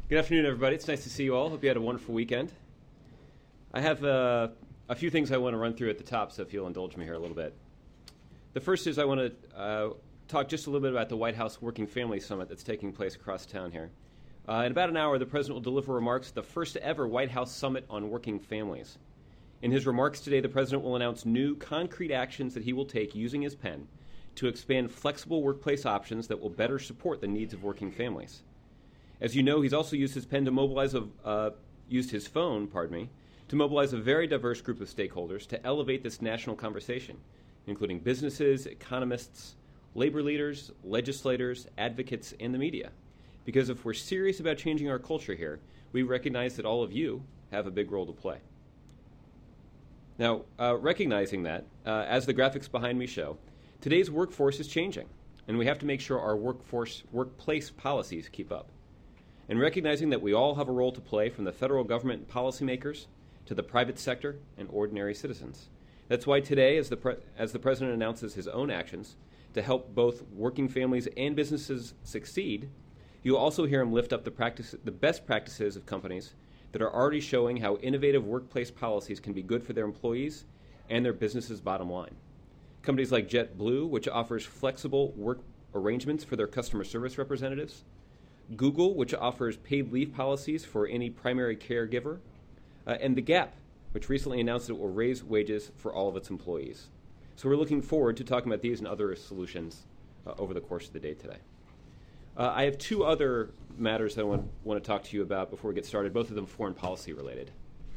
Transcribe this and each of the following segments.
Good afternoon, everybody. It's nice to see you all. Hope you had a wonderful weekend. I have a few things I want to run through at the top, so if you'll indulge me here a little bit. The first is I want to talk just a little bit about the White House Working Family Summit that's taking place across town here. In about an hour, the President will deliver remarks at the first ever White House Summit on Working Families. In his remarks today, the President will announce new concrete actions that he will take using his pen to expand flexible workplace options that will better support the needs of working families. As you know, he's also used his pen to mobilize his phone, to mobilize a very diverse group of stakeholders to elevate this national conversation, including businesses, economists, labor leaders, legislators, advocates, and the media. Because if we're serious about changing our culture here, we recognize that all of you have a big role to play. Now, recognizing that, as the graphics behind me show, today's workforce is changing, and we have to make sure our workplace policies keep up. And recognizing that we all have a role to play, from the federal government and policymakers to the private sector and ordinary citizens. That's why today, as the President announces his own actions to help both working families and businesses succeed, you'll also hear him lift up the best practices of companies that are already showing how innovative workplace policies can be good for their employees and their business's bottom line. Companies like JetBlue, which offers flexible work arrangements for their customer service representatives, Google, which offers paid leave policies for any primary caregiver, and The Gap, which recently announced it will raise wages for all of its employees. So we're looking forward to talking about these and other solutions over the course of the day today. I have two other matters that I want to talk to you about before we get started, both of them foreign policy related.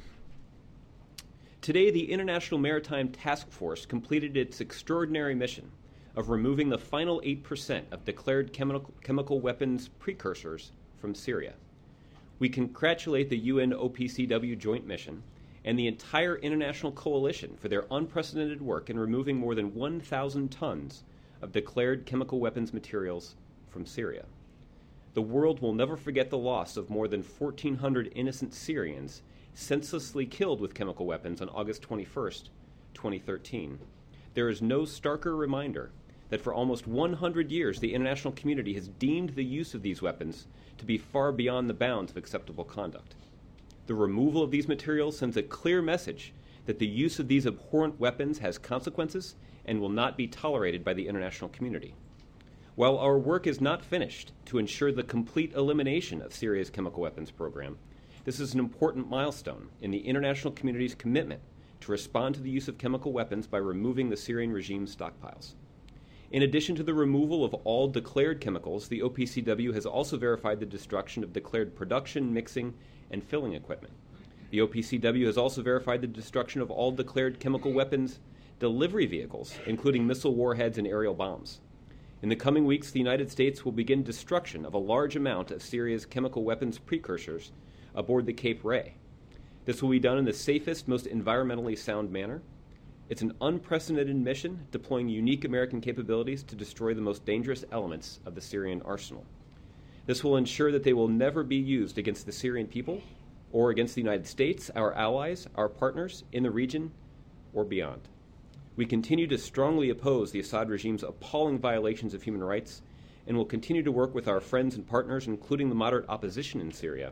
Today, the International Maritime Task Force completed its extraordinary mission of removing the final 8% of declared chemical weapons precursors from Syria. We congratulate the UN OPCW joint mission and the entire international coalition for their unprecedented work in removing more than 1,000 tons of declared chemical weapons materials from Syria. The world will never forget the loss of more than 1,400 innocent Syrians senselessly killed with chemical weapons on August 21st, 2013. There is no starker reminder that for almost 100 years the international community has deemed the use of these weapons to be far beyond the bounds of acceptable conduct. The removal of these materials sends a clear message that the use of these abhorrent weapons has consequences and will not be tolerated by the international community. While our work is not finished to ensure the complete elimination of Syria's chemical weapons program, this is an important milestone in the international community's commitment to respond to the use of chemical weapons by removing the Syrian regime's stockpiles. In addition to the removal of all declared chemicals, the OPCW has also verified the destruction of declared production, mixing, and filling equipment. The OPCW has also verified the destruction of all declared chemical weapons delivery vehicles, including missile warheads and aerial bombs. In the coming weeks, the United States will begin destruction of a large amount of Syria's chemical weapons precursors aboard the Cape Ray. This will be done in the safest, most environmentally sound manner. It's an unprecedented mission, deploying unique American capabilities to destroy the most dangerous elements of the Syrian arsenal. This will ensure that they will never be used against the Syrian people or against the United States, our allies, our partners in the region, or beyond. We continue to strongly oppose the Assad regime's appalling violations of human rights and will continue to work with our friends and partners, including the moderate opposition in Syria,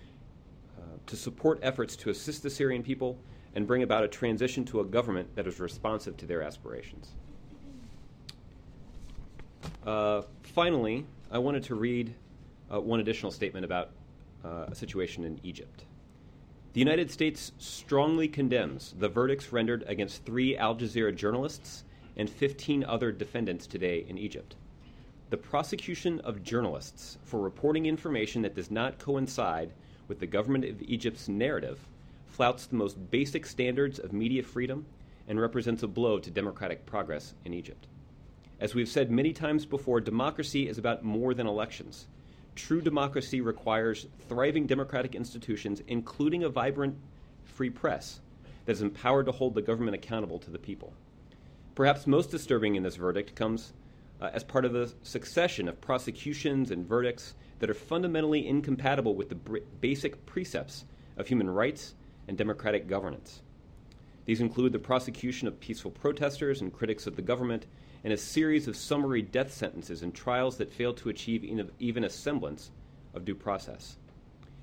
to support efforts to assist the Syrian people and bring about a transition to a government that is responsive to their aspirations. Finally, I wanted to read one additional statement about a situation in Egypt. The United States strongly condemns the verdicts rendered against 3 Al Jazeera journalists and 15 other defendants today in Egypt. The prosecution of journalists for reporting information that does not coincide with the government of Egypt's narrative flouts the most basic standards of media freedom and represents a blow to democratic progress in Egypt. As we've said many times before, democracy is about more than elections. True democracy requires thriving democratic institutions, including a vibrant free press that is empowered to hold the government accountable to the people. Perhaps most disturbing in this verdict comes as part of a succession of prosecutions and verdicts that are fundamentally incompatible with the basic precepts of human rights and democratic governance. These include the prosecution of peaceful protesters and critics of the government, and a series of summary death sentences and trials that fail to achieve even a semblance of due process.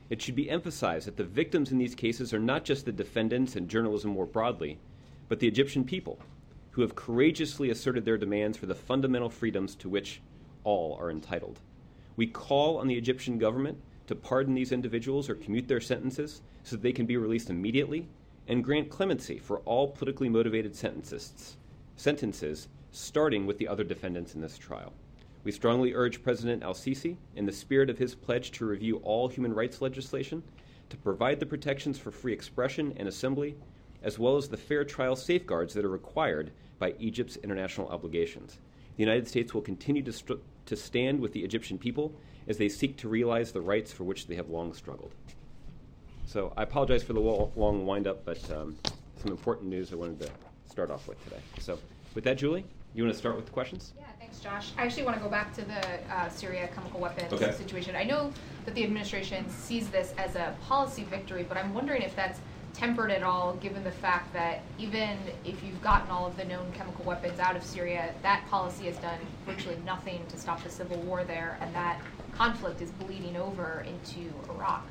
It should be emphasized that the victims in these cases are not just the defendants and journalism more broadly, but the Egyptian people, who have courageously asserted their demands for the fundamental freedoms to which all are entitled. We call on the Egyptian government to pardon these individuals or commute their sentences so that they can be released immediately, and grant clemency for all politically motivated sentences, starting with the other defendants in this trial. We strongly urge President al-Sisi, in the spirit of his pledge to review all human rights legislation, to provide the protections for free expression and assembly, as well as the fair trial safeguards that are required by Egypt's international obligations. The United States will continue to stand with the Egyptian people as they seek to realize the rights for which they have long struggled. So I apologize for the long wind-up, but some important news I wanted to start off with today. So with that, Julie, you want to start with the questions? Yeah, thanks, Josh. I actually want to go back to the Syria chemical weapons situation. I know that the administration sees this as a policy victory, but I'm wondering if that's tempered at all, given the fact that even if you've gotten all of the known chemical weapons out of Syria, that policy has done virtually nothing to stop the civil war there, and that conflict is bleeding over into Iraq.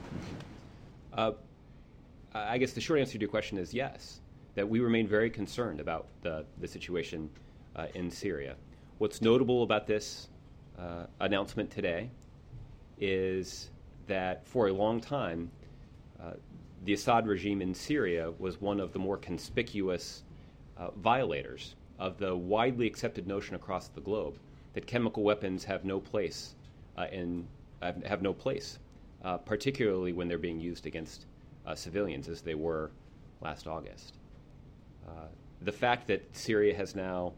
I guess the short answer to your question is yes, that we remain very concerned about the situation in Syria. What's notable about this announcement today is that for a long time, the Assad regime in Syria was one of the more conspicuous violators of the widely accepted notion across the globe that chemical weapons have no place particularly when they're being used against civilians, as they were last August. The fact that Syria has now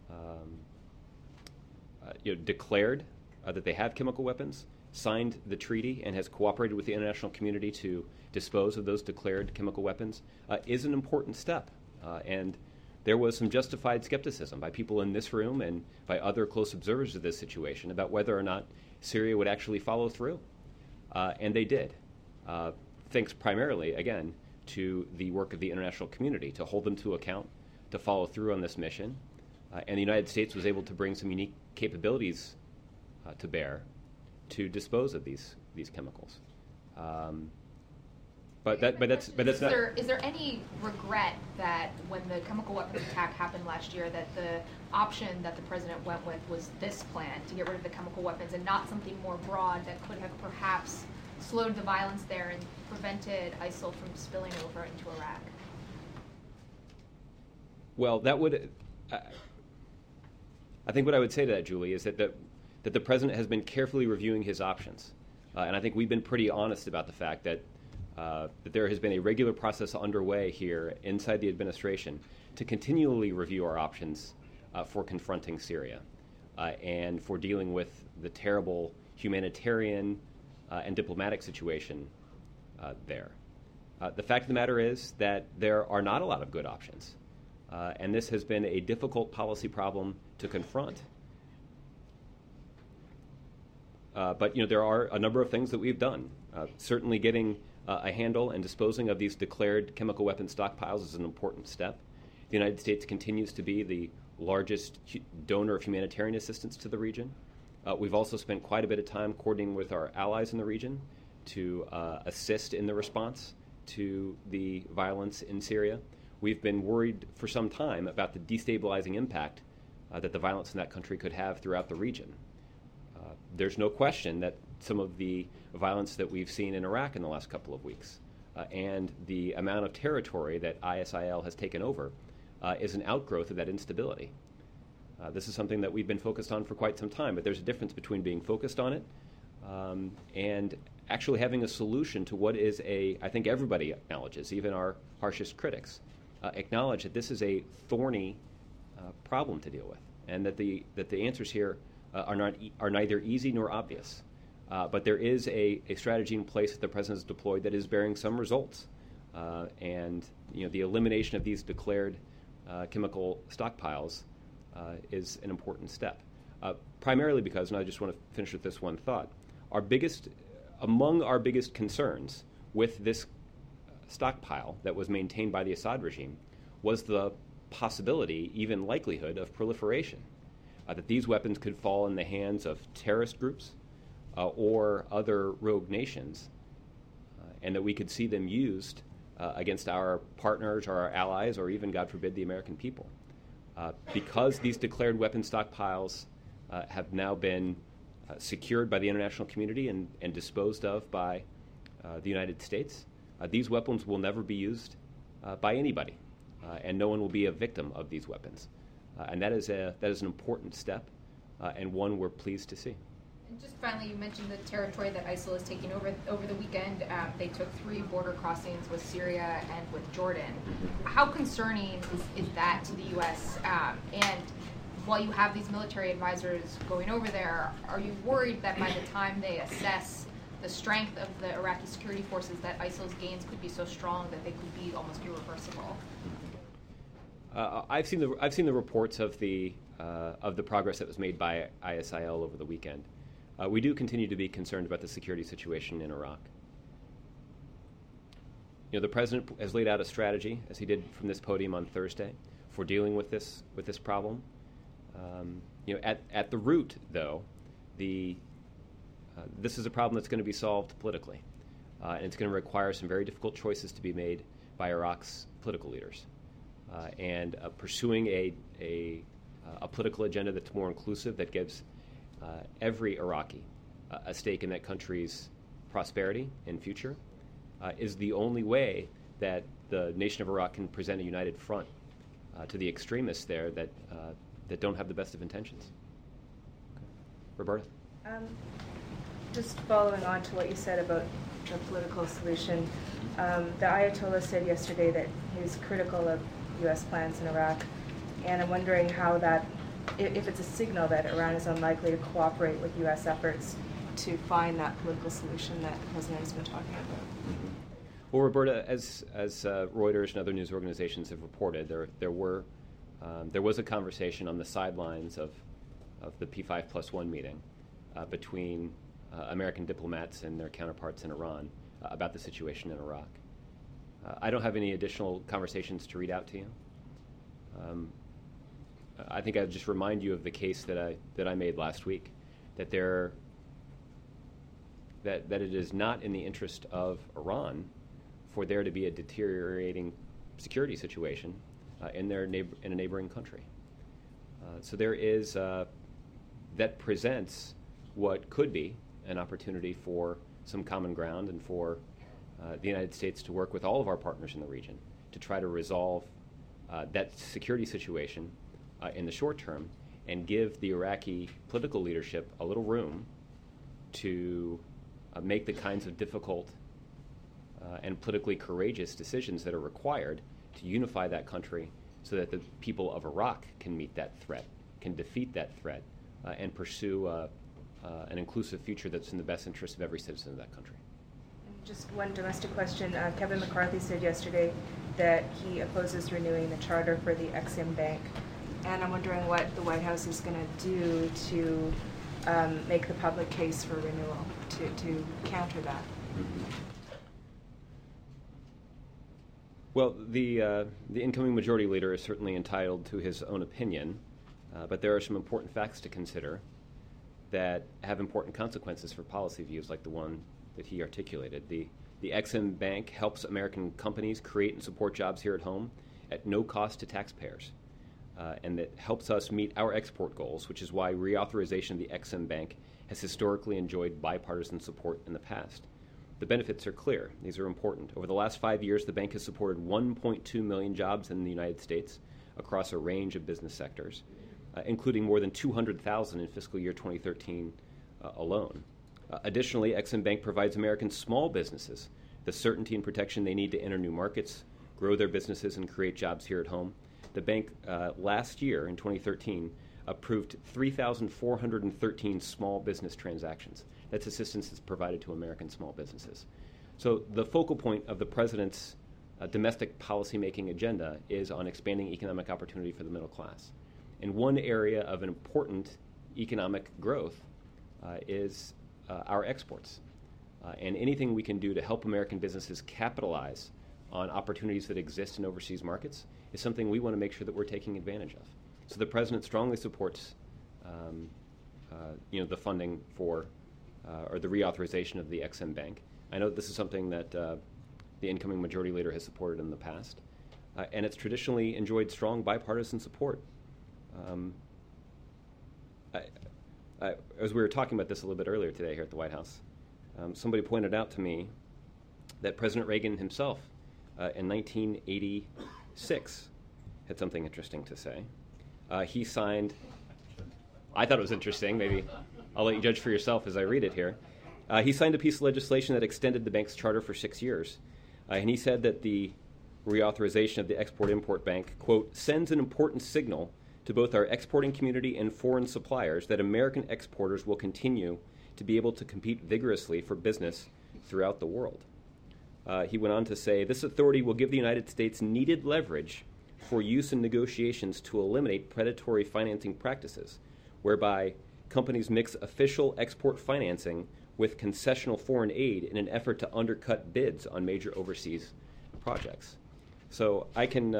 declared that they have chemical weapons, signed the treaty, and has cooperated with the international community to dispose of those declared chemical weapons is an important step. And there was some justified skepticism by people in this room and by other close observers of this situation about whether or not Syria would actually follow through. And they did, thanks primarily, again, to the work of the international community to hold them to account, to follow through on this mission. And the United States was able to bring some unique capabilities to bear to dispose of these chemicals. Is there any regret that when the chemical weapons attack happened last year, that the option that the president went with was this plan to get rid of the chemical weapons and not something more broad that could have perhaps slowed the violence there and prevented ISIL from spilling over into Iraq? Well, that would. I think what I would say to that, Julie, is that the president has been carefully reviewing his options, and I think we've been pretty honest about the fact that there has been a regular process underway here inside the administration to continually review our options for confronting Syria and for dealing with the terrible humanitarian and diplomatic situation there. The fact of the matter is that there are not a lot of good options, and this has been a difficult policy problem to confront. But there are a number of things that we've done. Certainly getting a handle and disposing of these declared chemical weapon stockpiles is an important step. The United States continues to be the largest donor of humanitarian assistance to the region. We've also spent quite a bit of time coordinating with our allies in the region to assist in the response to the violence in Syria. We've been worried for some time about the destabilizing impact that the violence in that country could have throughout the region. There's no question that some of the violence that we've seen in Iraq in the last couple of weeks and the amount of territory that ISIL has taken over is an outgrowth of that instability. This is something that we've been focused on for quite some time, but there's a difference between being focused on it and actually having a solution to what is I think everybody acknowledges, even our harshest critics, acknowledge that this is a thorny problem to deal with, and that the answers here are neither easy nor obvious. But there is a strategy in place that the president has deployed that is bearing some results. And the elimination of these declared chemical stockpiles is an important step. Primarily because, and I just want to finish with this one thought, among our biggest concerns with this stockpile that was maintained by the Assad regime was the possibility, even likelihood, of proliferation. That these weapons could fall in the hands of terrorist groups or other rogue nations and that we could see them used against our partners or our allies or even, God forbid, the American people. Because these declared weapon stockpiles have now been secured by the international community and disposed of by the United States, these weapons will never be used by anybody, and no one will be a victim of these weapons. And that is an important step, and one we're pleased to see. And just finally, you mentioned the territory that ISIL is taking over the weekend. They took 3 border crossings with Syria and with Jordan. How concerning is that to the U.S.? And while you have these military advisors going over there, are you worried that by the time they assess the strength of the Iraqi security forces, that ISIL's gains could be so strong that they could be almost irreversible? I've seen the reports of the progress that was made by ISIL over the weekend. We do continue to be concerned about the security situation in Iraq. The president has laid out a strategy, as he did from this podium on Thursday, for dealing with this problem. At the root, though, this is a problem that's going to be solved politically, and it's going to require some very difficult choices to be made by Iraq's political leaders, and pursuing a political agenda that's more inclusive, that gives every Iraqi a stake in that country's prosperity and future, is the only way that the nation of Iraq can present a united front to the extremists there that don't have the best of intentions. Okay. Roberta? Just following on to what you said about the political solution, the Ayatollah said yesterday that he was critical of U.S. plans in Iraq, and I'm wondering how that, if it's a signal that Iran is unlikely to cooperate with U.S. efforts to find that political solution that the president has been talking about. Well, Roberta, as Reuters and other news organizations have reported, there was a conversation on the sidelines of the P5+1 meeting between American diplomats and their counterparts in Iran about the situation in Iraq. I don't have any additional conversations to read out to you. I think I'd just remind you of the case that I made last week, that it is not in the interest of Iran for there to be a deteriorating security situation in a neighboring country. So there is that presents what could be an opportunity for some common ground and for the United States to work with all of our partners in the region to try to resolve that security situation in the short term and give the Iraqi political leadership a little room to make the kinds of difficult and politically courageous decisions that are required to unify that country so that the people of Iraq can meet that threat, can defeat that threat, and pursue an inclusive future that's in the best interest of every citizen of that country. And just one domestic question. Kevin McCarthy said yesterday that he opposes renewing the charter for the Exim Bank. And I'm wondering what the White House is going to do to make the public case for renewal, to counter that. Mm-hmm. Well, the incoming majority leader is certainly entitled to his own opinion, but there are some important facts to consider that have important consequences for policy views like the one that he articulated. The Exim Bank helps American companies create and support jobs here at home at no cost to taxpayers, and that helps us meet our export goals, which is why reauthorization of the Exim Bank has historically enjoyed bipartisan support in the past. The benefits are clear. These are important. Over the last 5 years, the bank has supported 1.2 million jobs in the United States across a range of business sectors, including more than 200,000 in fiscal year 2013 alone. Additionally, Exim Bank provides American small businesses the certainty and protection they need to enter new markets, grow their businesses, and create jobs here at home. The bank last year, in 2013, approved 3,413 small business transactions. That's assistance that's provided to American small businesses. So the focal point of the president's domestic policymaking agenda is on expanding economic opportunity for the middle class. And one area of an important economic growth is our exports. And anything we can do to help American businesses capitalize on opportunities that exist in overseas markets is something we want to make sure that we're taking advantage of. So the president strongly supports the funding for or the reauthorization of the Exim Bank. I know this is something that the incoming majority leader has supported in the past, and it's traditionally enjoyed strong bipartisan support. As we were talking about this a little bit earlier today here at the White House, somebody pointed out to me that President Reagan himself in 1986 had something interesting to say. He signed, I thought it was interesting, maybe I'll let you judge for yourself as I read it here. He signed a piece of legislation that extended the bank's charter for 6 years. And he said that the reauthorization of the Export-Import Bank, quote, sends an important signal to both our exporting community and foreign suppliers that American exporters will continue to be able to compete vigorously for business throughout the world. He went on to say, this authority will give the United States needed leverage for use in negotiations to eliminate predatory financing practices, whereby companies mix official export financing with concessional foreign aid in an effort to undercut bids on major overseas projects. So I can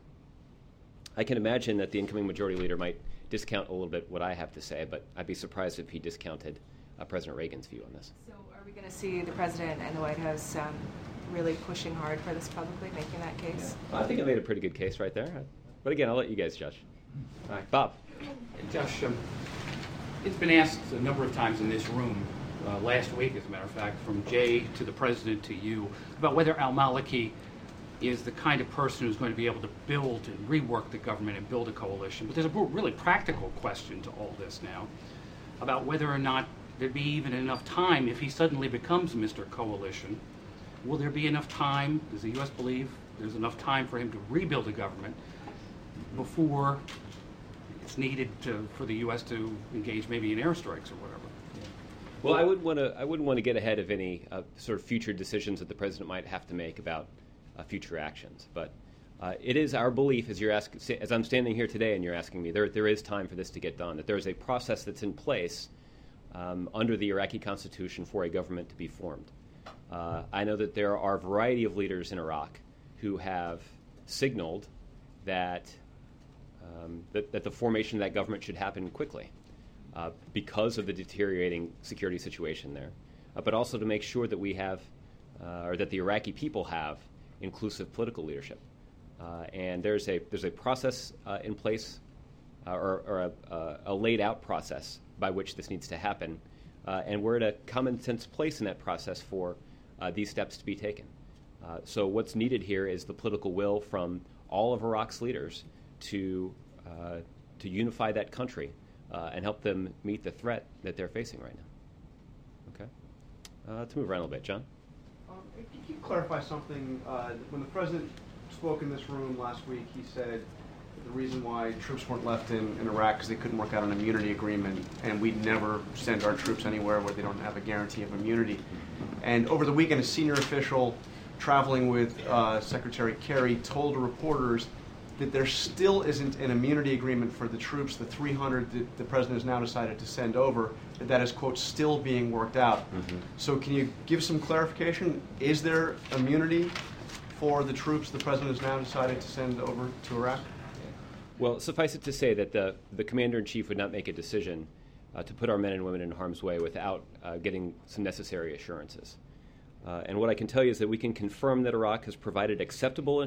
imagine that the incoming majority leader might discount a little bit what I have to say, but I'd be surprised if he discounted President Reagan's view on this. So are we going to see the President and the White House really pushing hard for this publicly, making that case? Yeah. I think I made a pretty good case right there. But again, I'll let you guys judge. All right, Bob. Josh, it's been asked a number of times in this room, last week as a matter of fact, from Jay to the President to you, about whether al-Maliki is the kind of person who's going to be able to build and rework the government and build a coalition. But there's a really practical question to all this now about whether or not there'd be even enough time if he suddenly becomes Mr. Coalition. Will there be enough time, does the U.S. believe there's enough time for him to rebuild a government before it's needed for the U.S. to engage maybe in airstrikes or whatever? Well, I wouldn't want to get ahead of any sort of future decisions that the President might have to make about future actions. But it is our belief, as I'm standing here today and you're asking me, there is time for this to get done, that there is a process that's in place under the Iraqi constitution for a government to be formed. I know that there are a variety of leaders in Iraq who have signaled that that the formation of that government should happen quickly because of the deteriorating security situation there, but also to make sure that we have, or that the Iraqi people have, inclusive political leadership. And there's a process in place, or a laid out process by which this needs to happen, and we're at a common sense place in that process for these steps to be taken. So what's needed here is the political will from all of Iraq's leaders to unify that country and help them meet the threat that they're facing right now. Okay, let's move around a little bit, John. Can you clarify something? When the President spoke in this room last week, he said the reason why troops weren't left in Iraq is they couldn't work out an immunity agreement, and we'd never send our troops anywhere where they don't have a guarantee of immunity. And over the weekend, a senior official traveling with Secretary Kerry told reporters that there still isn't an immunity agreement for the troops, the 300 that the President has now decided to send over, that is, quote, still being worked out. Mm-hmm. So can you give some clarification? Is there immunity for the troops the President has now decided to send over to Iraq? Well, suffice it to say that the Commander-in-Chief would not make a decision to put our men and women in harm's way without getting some necessary assurances. And what I can tell you is that we can confirm that Iraq has provided acceptable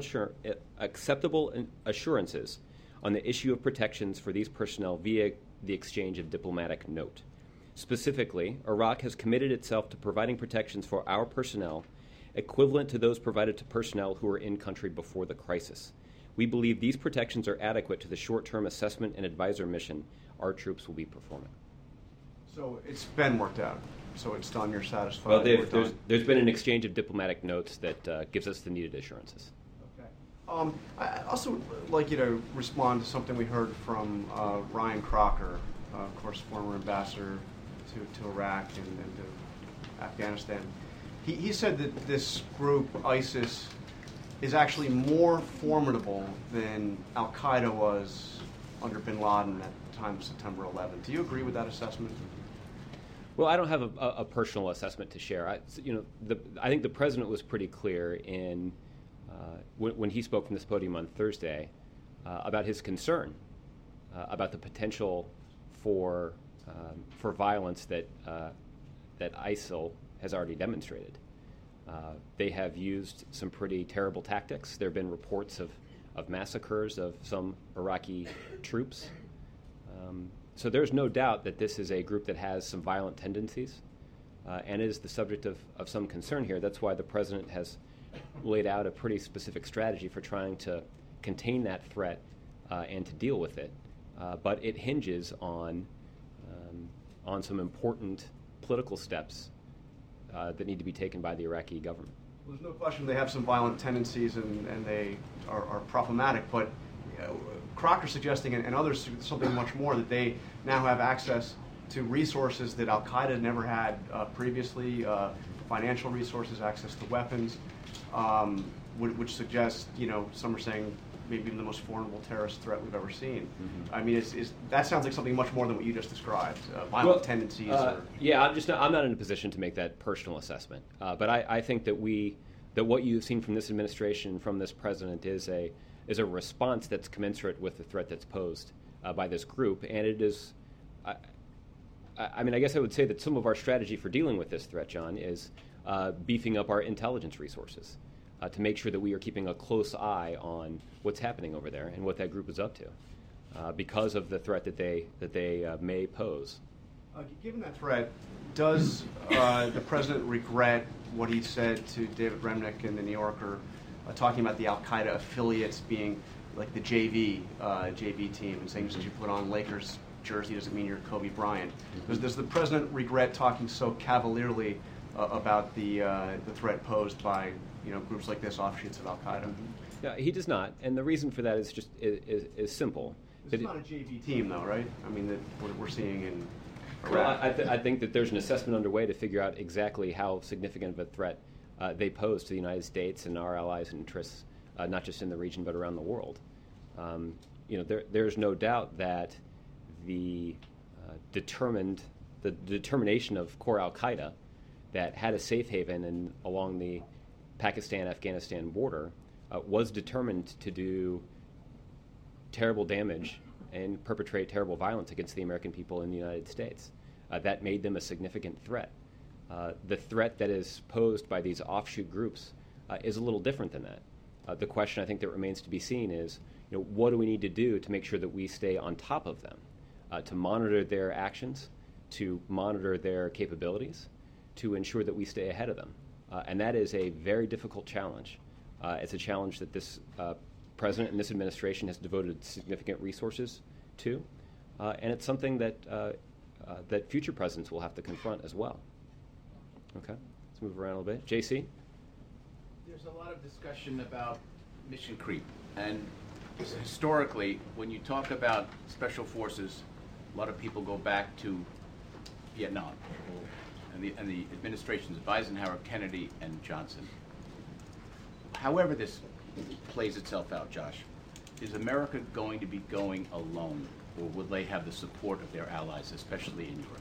assurances on the issue of protections for these personnel via the exchange of diplomatic note. Specifically, Iraq has committed itself to providing protections for our personnel equivalent to those provided to personnel who were in country before the crisis. We believe these protections are adequate to the short-term assessment and advisor mission our troops will be performing. So it's been worked out. So it's done. You're satisfied. Well, there's been an exchange of diplomatic notes that gives us the needed assurances. Okay. I also would like you to respond to something we heard from Ryan Crocker, of course, former ambassador to Iraq and to Afghanistan. He said that this group, ISIS, is actually more formidable than Al-Qaeda was under bin Laden at the time of September 11th. Do you agree with that assessment? Well, I don't have a personal assessment to share. I think the President was pretty clear in when he spoke from this podium on Thursday about his concern about the potential for violence that ISIL has already demonstrated. They have used some pretty terrible tactics. There have been reports of massacres of some Iraqi troops. So there's no doubt that this is a group that has some violent tendencies and is the subject of some concern here. That's why the president has laid out a pretty specific strategy for trying to contain that threat and to deal with it. But it hinges on some important political steps that need to be taken by the Iraqi government. Well, there's no question they have some violent tendencies and they are problematic, but Crocker suggesting, and others, something much more, that they now have access to resources that al-Qaeda never had previously, financial resources, access to weapons, which suggests, some are saying maybe even the most formidable terrorist threat we've ever seen. Mm-hmm. I mean, that sounds like something much more than what you just described, violent tendencies. Yeah, I'm not in a position to make that personal assessment, but I think that what you've seen from this administration, from this president, is a response that's commensurate with the threat that's posed by this group, and it is. I mean, I guess I would say that some of our strategy for dealing with this threat, John, is beefing up our intelligence resources to make sure that we are keeping a close eye on what's happening over there and what that group is up to, because of the threat that they may pose. Given that threat, does the president regret what he said to David Remnick in the New Yorker, talking about the al-Qaeda affiliates being like the JV team, and saying just you put on Lakers jersey doesn't mean you're Kobe Bryant? Does the president regret talking so cavalierly about the threat posed by groups like this, offshoots of al-Qaeda? No, he does not, and the reason for that is just is simple. It's not a JV team, though, right? I mean, what we're seeing in Iraq. Well, I think that there's an assessment underway to figure out exactly how significant of a threat they pose to the United States and our allies and interests, not just in the region but around the world. There's no doubt that the determination of core al-Qaeda that had a safe haven along the Pakistan-Afghanistan border was determined to do terrible damage and perpetrate terrible violence against the American people in the United States. That made them a significant threat. The threat that is posed by these offshoot groups is a little different than that. The question I think that remains to be seen is, what do we need to do to make sure that we stay on top of them, to monitor their actions, to monitor their capabilities, to ensure that we stay ahead of them. And that is a very difficult challenge. It's a challenge that this president and this administration has devoted significant resources to, and it's something that that future presidents will have to confront as well. Okay, let's move around a little bit. JC? There's a lot of discussion about mission creep, and historically, when you talk about special forces, a lot of people go back to Vietnam and the administrations of Eisenhower, Kennedy, and Johnson. However this plays itself out, Josh, is America going to be going alone, or will they have the support of their allies, especially in Europe?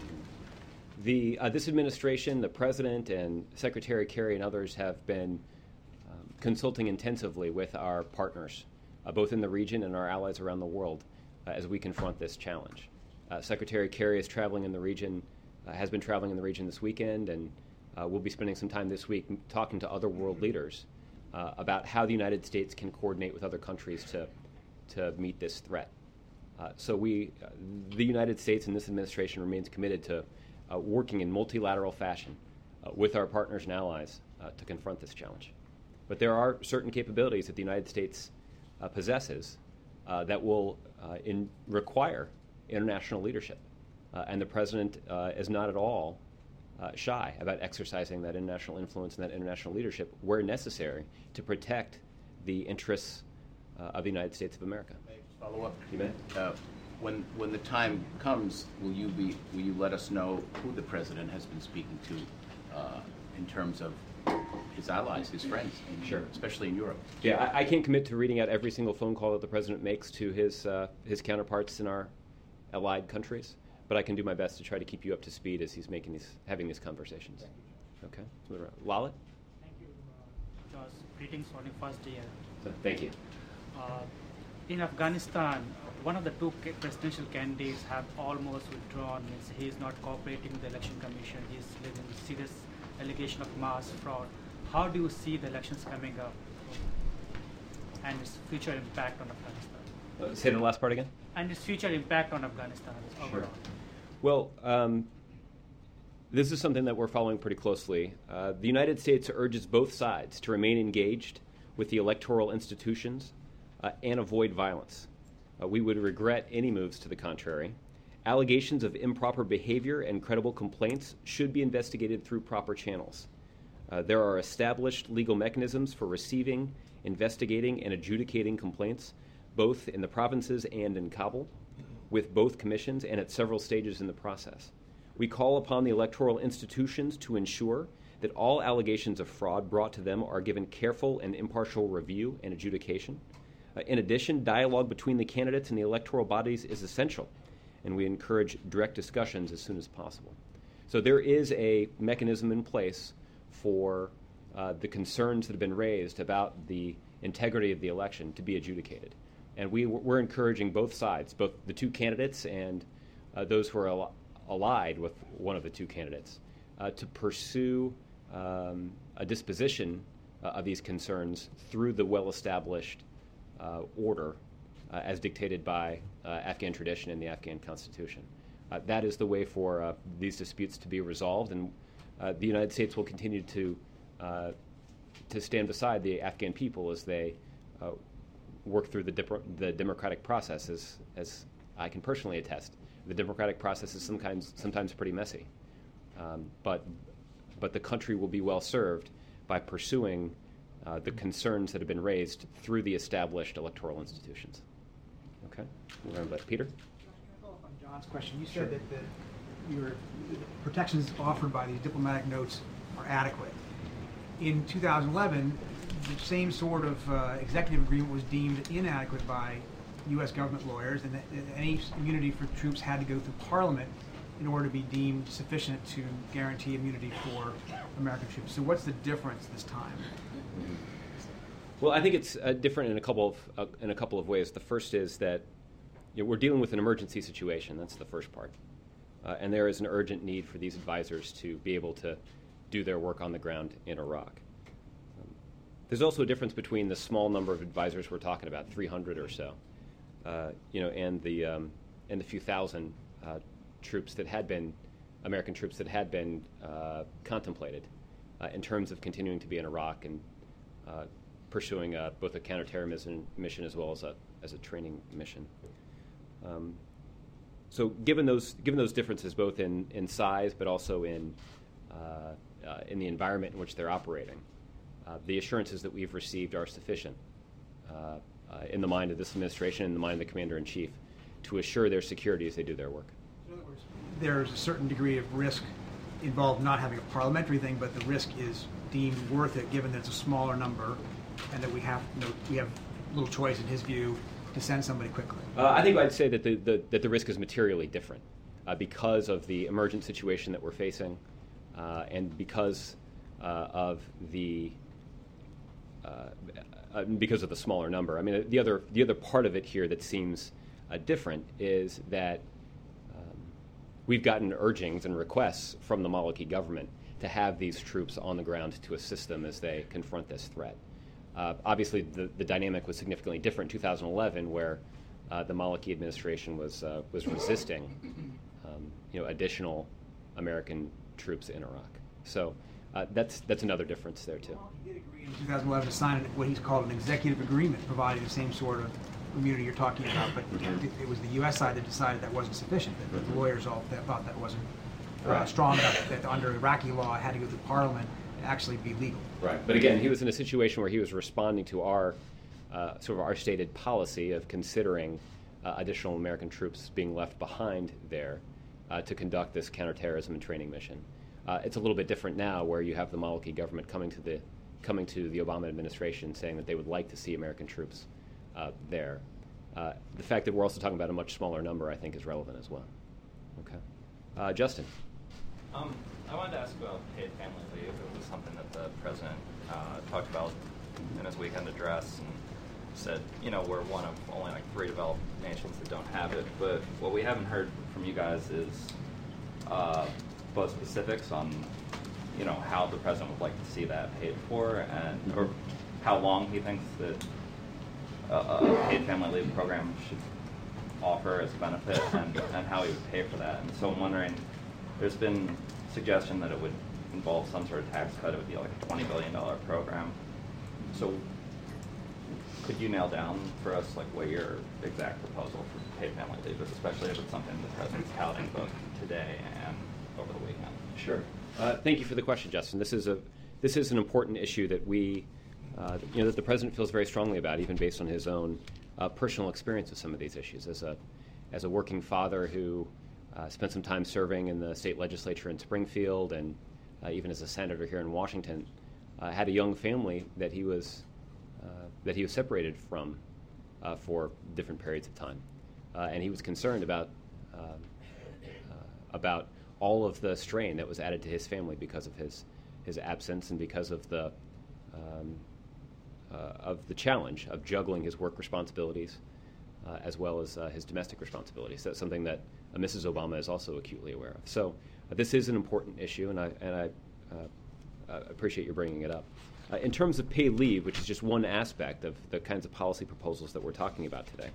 This administration, the president and Secretary Kerry and others have been consulting intensively with our partners, both in the region and our allies around the world, as we confront this challenge. Secretary Kerry is traveling in the region, has been traveling in the region this weekend, and we'll be spending some time this week talking to other world leaders about how the United States can coordinate with other countries to meet this threat. So the United States and this administration remains committed to working in multilateral fashion with our partners and allies to confront this challenge. But there are certain capabilities that the United States possesses that will require international leadership. And the president is not at all shy about exercising that international influence and that international leadership where necessary to protect the interests of the United States of America. May I just follow up? You may. When the time comes, will you let us know who the president has been speaking to in terms of his allies, his friends, sure, especially in Europe? Yeah, I can't commit to reading out every single phone call that the president makes to his counterparts in our allied countries, but I can do my best to try to keep you up to speed as he's having these conversations. Okay, Lalit? Thank you, Josh. Greetings on your first day. Thank you. In Afghanistan, one of the two presidential candidates have almost withdrawn. He is not cooperating with the election commission. He is in serious allegation of mass fraud. How do you see the elections coming up and its future impact on Afghanistan? Say the last part again? And its future impact on Afghanistan overall. Well, this is something that we're following pretty closely. The United States urges both sides to remain engaged with the electoral institutions and avoid violence. We would regret any moves to the contrary. Allegations of improper behavior and credible complaints should be investigated through proper channels. There are established legal mechanisms for receiving, investigating, and adjudicating complaints, both in the provinces and in Kabul, with both commissions and at several stages in the process. We call upon the electoral institutions to ensure that all allegations of fraud brought to them are given careful and impartial review and adjudication. In addition, dialogue between the candidates and the electoral bodies is essential, and we encourage direct discussions as soon as possible. So there is a mechanism in place for the concerns that have been raised about the integrity of the election to be adjudicated. And we're encouraging both sides, both the two candidates and those who are allied with one of the two candidates, to pursue a disposition of these concerns through the well-established order as dictated by Afghan tradition and the Afghan constitution. That is the way for these disputes to be resolved, and the United States will continue to stand beside the Afghan people as they work through the democratic process, as I can personally attest. The democratic process is sometimes pretty messy, but the country will be well served by pursuing the concerns that have been raised through the established electoral institutions. Okay, we're going to let Peter. Can I follow up on John's question? You said that the protections offered by these diplomatic notes are adequate. In 2011, the same sort of executive agreement was deemed inadequate by U.S. government lawyers, and that any immunity for troops had to go through Parliament in order to be deemed sufficient to guarantee immunity for American troops. So what's the difference this time? Well, I think it's different in a couple of ways. The first is that we're dealing with an emergency situation. That's the first part, and there is an urgent need for these advisors to be able to do their work on the ground in Iraq. There's also a difference between the small number of advisors we're talking about, 300 or so, and the few thousand troops that had been American troops that had been contemplated in terms of continuing to be in Iraq and pursuing both a counterterrorism mission as well as a training mission. So given those differences, both in size but also in the environment in which they're operating, the assurances that we've received are sufficient in the mind of this administration and in the mind of the Commander-in-Chief to assure their security as they do their work. In other words, there's a certain degree of risk involved not having a parliamentary thing, but the risk is deemed worth it given that it's a smaller number and that we have little choice, in his view, to send somebody quickly. I think I'd say that the risk is materially different because of the emergent situation that we're facing and because of the smaller number. I mean, the other part of it here that seems different is that we've gotten urgings and requests from the Maliki government to have these troops on the ground to assist them as they confront this threat. Obviously, the dynamic was significantly different in 2011, where the Maliki administration was resisting additional American troops in Iraq. So that's another difference there too. He did agree in 2011 to sign what he's called an executive agreement providing the same sort of immunity you're talking about, but it was the U.S. side that decided that wasn't sufficient. That the lawyers all thought that wasn't strong enough, that under Iraqi law it had to go through Parliament to actually be legal. Right, but again, he was in a situation where he was responding to our our stated policy of considering additional American troops being left behind there to conduct this counterterrorism and training mission. It's a little bit different now, where you have the Maliki government coming to the Obama administration saying that they would like to see American troops there. The fact that we're also talking about a much smaller number, I think, is relevant as well. Okay, Justin. I wanted to ask about paid family leave. It was something that the president talked about in his weekend address and said, we're one of only like 3 developed nations that don't have it. But what we haven't heard from you guys is both specifics on how the president would like to see that paid for, or how long he thinks that a paid family leave program should offer as a benefit, and how he would pay for that. And so I'm wondering, there's been suggestion that it would involve some sort of tax cut. It would be like a $20 billion program. So could you nail down for us what your exact proposal for paid family leave is, especially if it's something the president's touting both today and over the weekend? Sure. Thank you for the question, Justin. This is an important issue that that the president feels very strongly about, even based on his own personal experience with some of these issues. As a working father who spent some time serving in the state legislature in Springfield, and even as a senator here in Washington, had a young family that he was separated from for different periods of time, and he was concerned about all of the strain that was added to his family because of his absence and because of the challenge of juggling his work responsibilities as well as his domestic responsibilities. That's something that Mrs. Obama is also acutely aware of. So this is an important issue, and I appreciate you bringing it up. In terms of paid leave, which is just one aspect of the kinds of policy proposals that we're talking about today,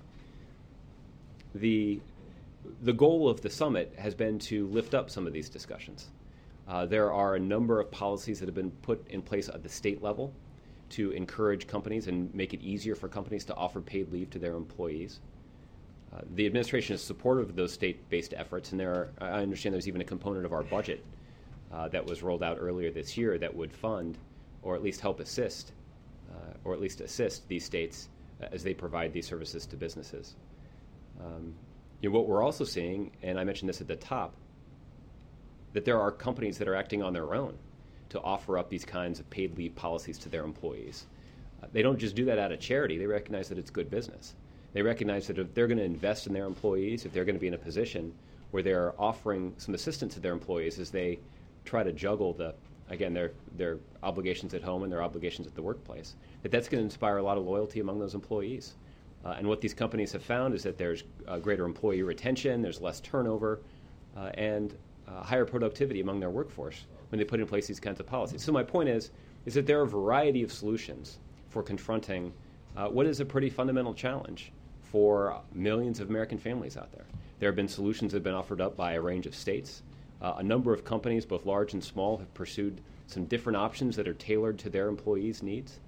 the goal of the summit has been to lift up some of these discussions. There are a number of policies that have been put in place at the state level to encourage companies and make it easier for companies to offer paid leave to their employees. The administration is supportive of those state-based efforts, and I understand there's even a component of our budget that was rolled out earlier this year that would fund or at least help assist these states as they provide these services to businesses. What we're also seeing, and I mentioned this at the top, that there are companies that are acting on their own to offer up these kinds of paid leave policies to their employees. They don't just do that out of charity. They recognize that it's good business. They recognize that if they're going to invest in their employees, if they're going to be in a position where they're offering some assistance to their employees as they try to juggle their obligations at home and their obligations at the workplace, that's going to inspire a lot of loyalty among those employees. And what these companies have found is that there's greater employee retention, there's less turnover, and higher productivity among their workforce when they put in place these kinds of policies. So my point is that there are a variety of solutions for confronting what is a pretty fundamental challenge for millions of American families out there. There have been solutions that have been offered up by a range of states. A number of companies, both large and small, have pursued some different options that are tailored to their employees' needs.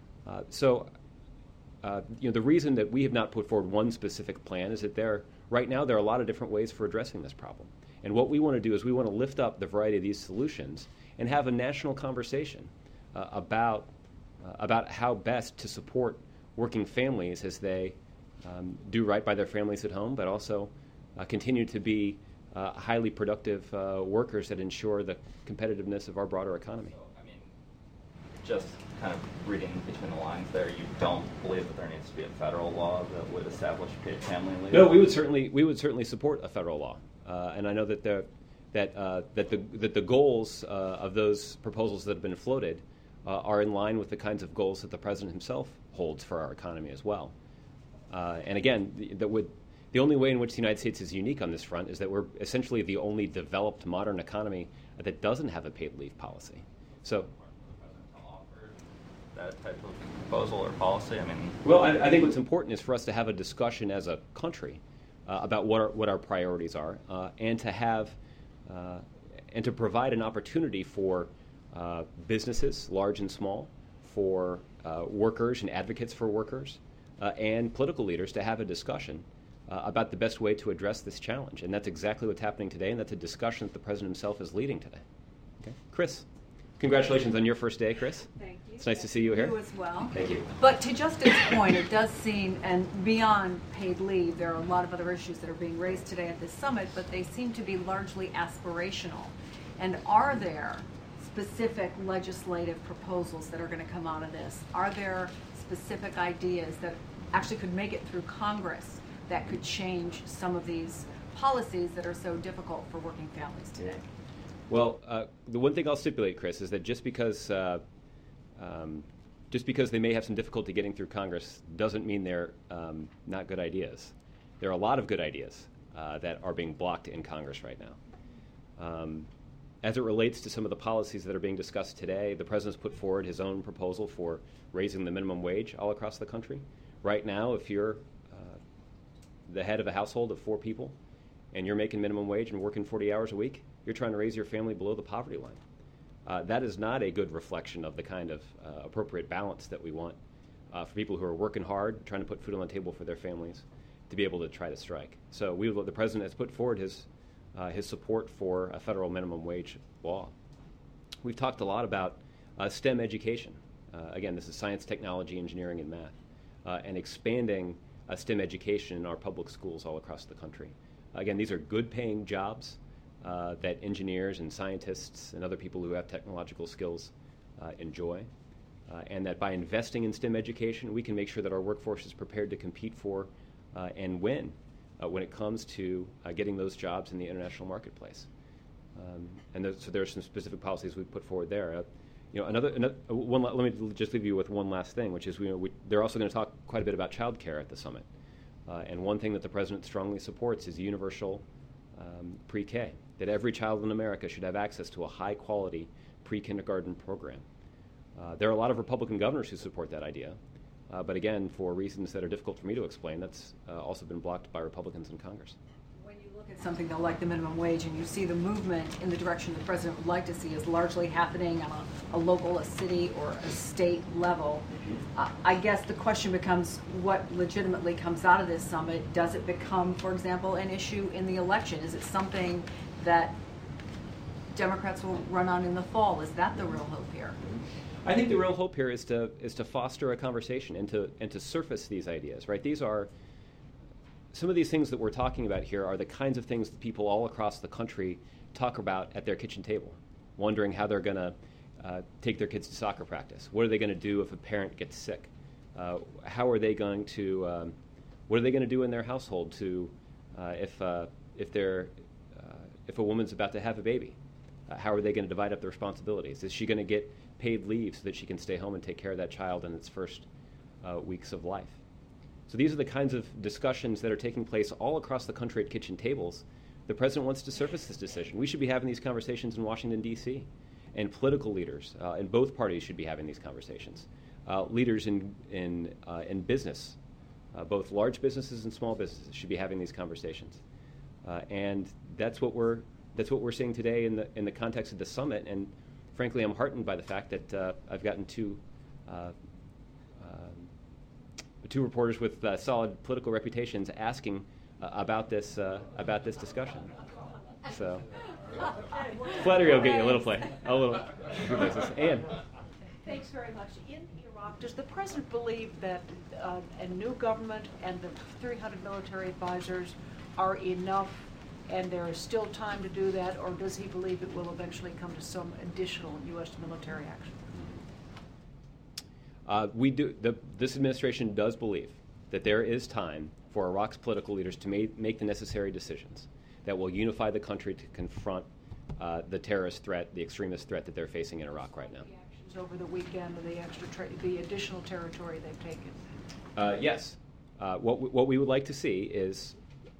The reason that we have not put forward one specific plan is that right now there are a lot of different ways for addressing this problem. And what we want to do is we want to lift up the variety of these solutions and have a national conversation about how best to support working families as they do right by their families at home, but also continue to be highly productive workers that ensure the competitiveness of our broader economy. So, just kind of reading between the lines there, you don't believe that there needs to be a federal law that would establish paid family leave? No, we would certainly support a federal law, and I know that the goals of those proposals that have been floated are in line with the kinds of goals that the president himself holds for our economy as well. And again, the only way in which the United States is unique on this front is that we're essentially the only developed modern economy that doesn't have a paid leave policy. So. That type of proposal or policy? Well, I think what's important is for us to have a discussion as a country about what our priorities are, and to provide an opportunity for businesses, large and small, for workers and advocates for workers, and political leaders to have a discussion about the best way to address this challenge. And that's exactly what's happening today, and that's a discussion that the president himself is leading today. Okay, Chris. Congratulations on your first day, Chris. Thank you. It's nice to see you here. You as well. Thank you. But to Justin's point, it does seem, and beyond paid leave, there are a lot of other issues that are being raised today at this summit, but they seem to be largely aspirational. And are there specific legislative proposals that are going to come out of this? Are there specific ideas that actually could make it through Congress that could change some of these policies that are so difficult for working families today? Well, the one thing I'll stipulate, Chris, is that just because they may have some difficulty getting through Congress doesn't mean they're not good ideas. There are a lot of good ideas that are being blocked in Congress right now. As it relates to some of the policies that are being discussed today, the President's put forward his own proposal for raising the minimum wage all across the country. Right now, if you're the head of a household of 4 people and you're making minimum wage and working 40 hours a week, you're trying to raise your family below the poverty line. That is not a good reflection of the kind of appropriate balance that we want for people who are working hard, trying to put food on the table for their families, to be able to try to strike. So the President has put forward his support for a federal minimum wage law. We've talked a lot about STEM education. Again, this is science, technology, engineering, and math, and expanding STEM education in our public schools all across the country. Again, these are good-paying jobs that engineers and scientists and other people who have technological skills enjoy, and that by investing in STEM education, we can make sure that our workforce is prepared to compete for and win when it comes to getting those jobs in the international marketplace. So there are some specific policies we've put forward there. Let me just leave you with one last thing, which is they're also going to talk quite a bit about child care at the summit. And one thing that the President strongly supports is universal pre-K, that every child in America should have access to a high-quality pre-kindergarten program. There are a lot of Republican governors who support that idea. But again, for reasons that are difficult for me to explain, that's also been blocked by Republicans in Congress. When you look at something though like the minimum wage and you see the movement in the direction the President would like to see is largely happening on a local, a city, or a state level, I guess the question becomes what legitimately comes out of this summit. Does it become, for example, an issue in the election? Is it something that Democrats will run on in the fall? Is that the real hope here? I think the real hope here is to foster a conversation and to surface these ideas, right? These are some of these things that we're talking about here are the kinds of things that people all across the country talk about at their kitchen table, wondering how they're going to take their kids to soccer practice. What are they going to do if a parent gets sick? How are they going to? What are they going to do in their household to if a woman's about to have a baby? How are they going to divide up the responsibilities? Is she going to get paid leave so that she can stay home and take care of that child in its first weeks of life? So these are the kinds of discussions that are taking place all across the country at kitchen tables. The President wants to surface this decision. We should be having these conversations in Washington, D.C., and political leaders in both parties should be having these conversations. Leaders in business, both large businesses and small businesses, should be having these conversations. And that's what we're seeing today in the context of the summit. And frankly, I'm heartened by the fact that I've gotten two reporters with solid political reputations asking about this discussion. So flattery will get you a little play, a little good business. Ann. Thanks very much. In Iraq, does the President believe that a new government and the 300 military advisors are enough and there is still time to do that, or does he believe it will eventually come to some additional U.S. military action? This administration does believe that there is time for Iraq's political leaders to make the necessary decisions that will unify the country to confront the terrorist threat, the extremist threat that they're facing in Iraq right now. The actions over the weekend and the additional territory they've taken. Yes. What we would like to see is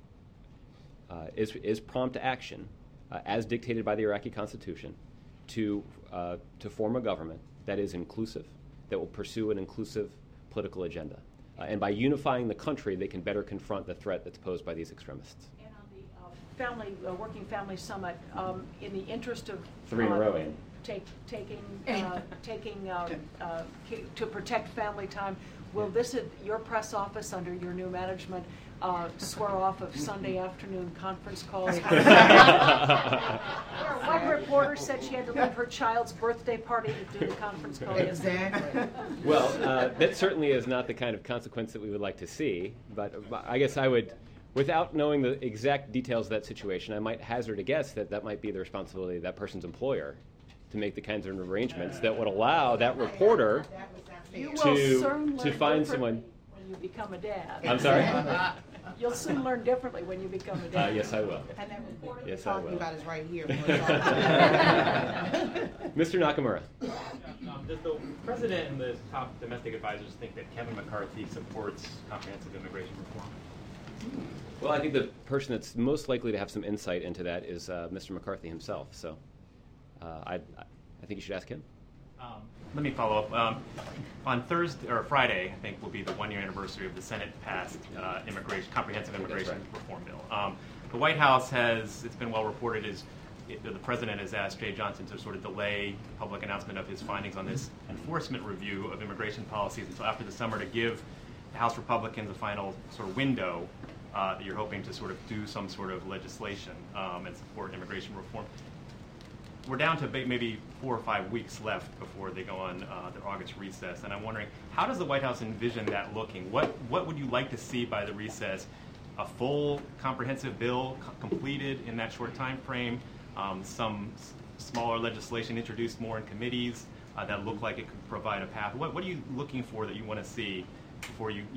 prompt action, as dictated by the Iraqi Constitution, to form a government that is inclusive, that will pursue an inclusive political agenda. And by unifying the country, they can better confront the threat that's posed by these extremists. And on the Working Family Summit, in the interest of 3 in a row, Ann. To protect family time, will your press office under your new management swear off of Sunday afternoon conference calls? One reporter said she had to leave her child's birthday party to do the conference call. Exactly. Well, that certainly is not the kind of consequence that we would like to see, but I guess I would, without knowing the exact details of that situation, I might hazard a guess that might be the responsibility of that person's employer to make the kinds of arrangements that would allow that reporter to find someone. When you become a dad. I'm sorry? You'll soon learn differently when you become a dad. Yes, I will. And that reporter you're talking about is right here. Mr. Nakamura. Does the President and the top domestic advisors think that Kevin McCarthy supports comprehensive immigration reform? Well, I think the person that's most likely to have some insight into that is Mr. McCarthy himself. So I think you should ask him. Let me follow up. On Thursday or Friday, I think, will be the 1-year anniversary of the Senate passed comprehensive immigration reform bill. The White House it's been well reported, the president has asked Jeh Johnson to sort of delay public announcement of his findings on this enforcement review of immigration policies until after the summer to give the House Republicans a final sort of window that you're hoping to sort of do some sort of legislation and support immigration reform. We're down to maybe 4 or 5 weeks left before they go on their August recess, and I'm wondering, how does the White House envision that looking? What would you like to see by the recess? A full comprehensive bill completed in that short time frame, some smaller legislation introduced more in committees that look like it could provide a path. What are you looking for that you want to see before you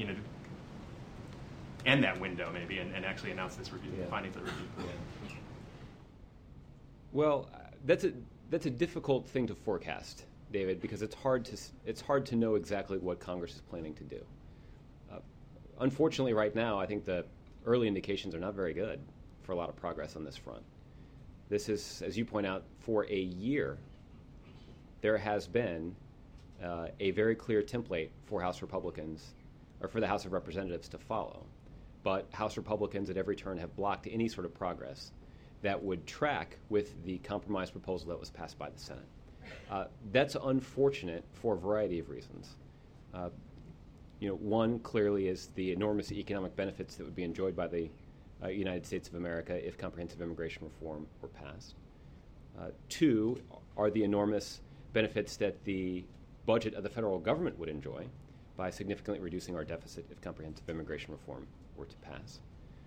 end that window maybe and actually announce this review, findings of the review? Yeah. Well, that's a difficult thing to forecast, David, because it's hard to know exactly what Congress is planning to do. Unfortunately, right now, I think the early indications are not very good for a lot of progress on this front. This is, as you point out, for a year, there has been a very clear template for House Republicans, or for the House of Representatives to follow. But House Republicans at every turn have blocked any sort of progress that would track with the compromise proposal that was passed by the Senate. That's unfortunate for a variety of reasons. One clearly is the enormous economic benefits that would be enjoyed by the United States of America if comprehensive immigration reform were passed. Two are the enormous benefits that the budget of the federal government would enjoy by significantly reducing our deficit if comprehensive immigration reform were to pass.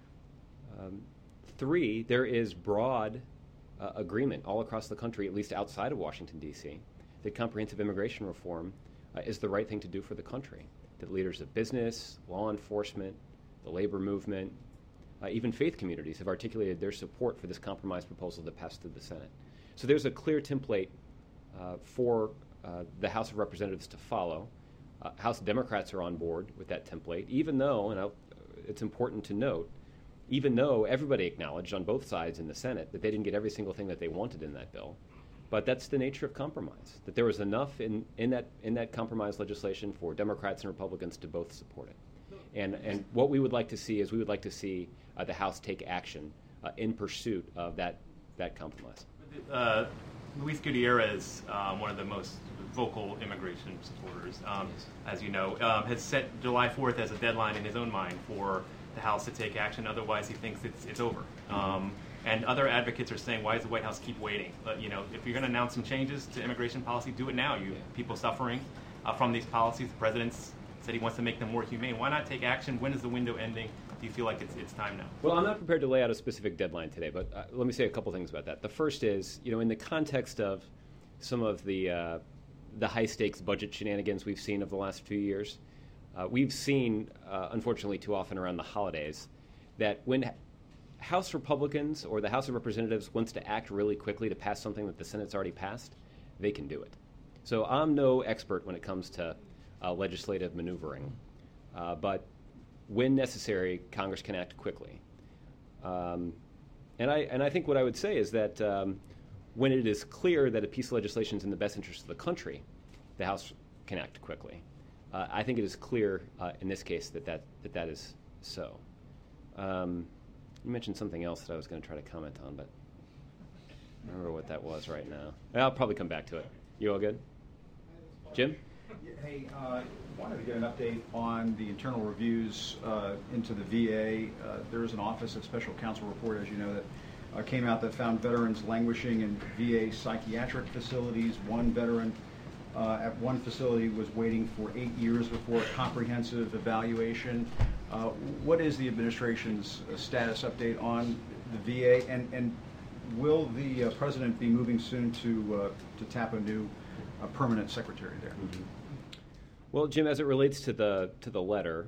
Three, there is broad agreement all across the country, at least outside of Washington, D.C., that comprehensive immigration reform is the right thing to do for the country, that leaders of business, law enforcement, the labor movement, even faith communities have articulated their support for this compromise proposal that passed through the Senate. So there's a clear template for the House of Representatives to follow. House Democrats are on board with that template, even though, and it's important to note, even though everybody acknowledged on both sides in the Senate that they didn't get every single thing that they wanted in that bill. But that's the nature of compromise, that there was enough in that compromise legislation for Democrats and Republicans to both support it. And what we would like to see is the House take action in pursuit of that compromise. Luis Gutierrez, one of the most vocal immigration supporters, as you know, has set July 4th as a deadline in his own mind for the House to take action. Otherwise, he thinks it's over. And other advocates are saying, why does the White House keep waiting? If you're going to announce some changes to immigration policy, do it now. People suffering from these policies. The president said he wants to make them more humane. Why not take action? When is the window ending? Do you feel like it's time now? Well, I'm not prepared to lay out a specific deadline today, but let me say a couple things about that. The first is, in the context of some of the high-stakes budget shenanigans we've seen over the last few years, we've seen, unfortunately too often around the holidays, that when House Republicans or the House of Representatives wants to act really quickly to pass something that the Senate's already passed, they can do it. So I'm no expert when it comes to legislative maneuvering, but when necessary, Congress can act quickly. And I think what I would say is that when it is clear that a piece of legislation is in the best interest of the country, the House can act quickly. I think it is clear in this case that is so. You mentioned something else that I was going to try to comment on, but I don't remember what that was right now. I'll probably come back to it. You all good? Jim? Hey, wanted to get an update on the internal reviews into the VA. There is an Office of Special Counsel report, as you know, that came out that found veterans languishing in VA psychiatric facilities. One veteran at one facility was waiting for 8 years before a comprehensive evaluation. What is the administration's status update on the VA, and will the president be moving soon to tap a new permanent secretary there? Mm-hmm. Well, Jim, as it relates to the letter,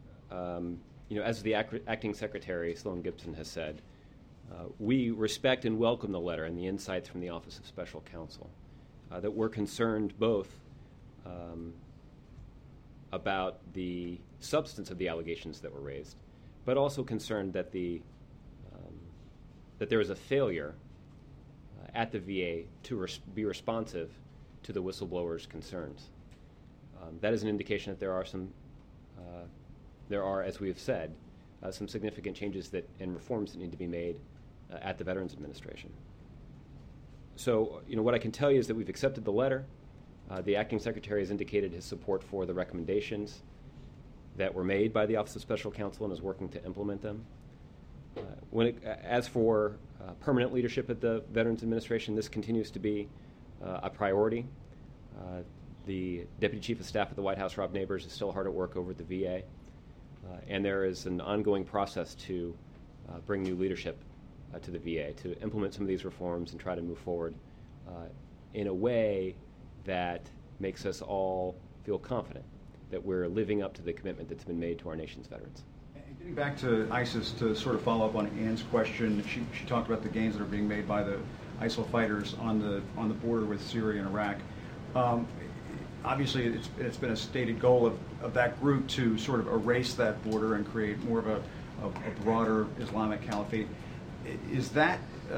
as the acting secretary, Sloan Gibson, has said, we respect and welcome the letter and the insights from the Office of Special Counsel. That we're concerned both about the substance of the allegations that were raised, but also concerned that that there is a failure at the VA to be responsive to the whistleblowers' concerns. That is an indication that there are, as we have said, some significant changes and reforms that need to be made at the Veterans Administration. So, what I can tell you is that we've accepted the letter. The acting secretary has indicated his support for the recommendations that were made by the Office of Special Counsel and is working to implement them. As for permanent leadership at the Veterans Administration, this continues to be a priority. The Deputy Chief of Staff at the White House, Rob Neighbors, is still hard at work over at the VA. And there is an ongoing process to bring new leadership to the VA, to implement some of these reforms and try to move forward in a way that makes us all feel confident that we're living up to the commitment that's been made to our nation's veterans. And getting back to ISIS, to sort of follow up on Ann's question, she talked about the gains that are being made by the ISIL fighters on the border with Syria and Iraq. Obviously, it's been a stated goal of that group to sort of erase that border and create more of a broader Islamic caliphate. Is that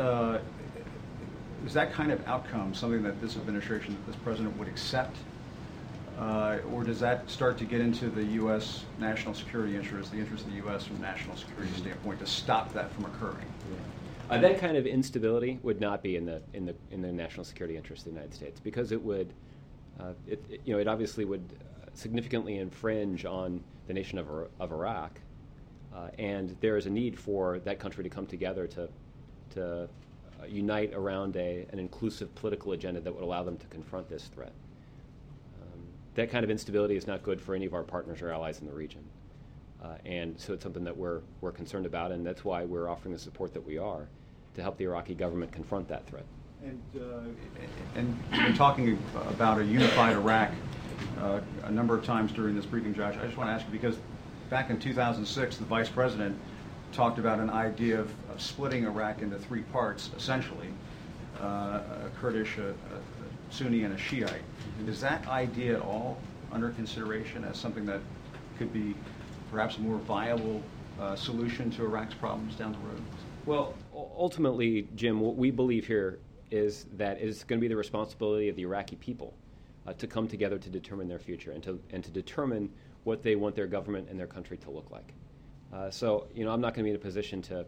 kind of outcome something that this administration, that this president would accept? Or does that start to get into the U.S. national security interest, the interest of the U.S. from a national security standpoint, to stop that from occurring? That kind of instability would not be in the national security interest of the United States, because it would, it obviously would significantly infringe on the nation of Iraq, and there is a need for that country to come together to unite around an inclusive political agenda that would allow them to confront this threat. That kind of instability is not good for any of our partners or allies in the region. And so it's something that we're concerned about, and that's why we're offering the support that we are to help the Iraqi government confront that threat. And you're talking about a unified Iraq a number of times during this briefing, Josh. I just want to ask you, because back in 2006, the vice president talked about an idea of splitting Iraq into three parts, essentially, a Kurdish, a Sunni, and a Shiite. Is that idea at all under consideration as something that could be perhaps a more viable solution to Iraq's problems down the road? Well, ultimately, Jim, what we believe here is that it is going to be the responsibility of the Iraqi people to come together to determine their future and to determine what they want their government and their country to look like. So, I'm not going to be in a position to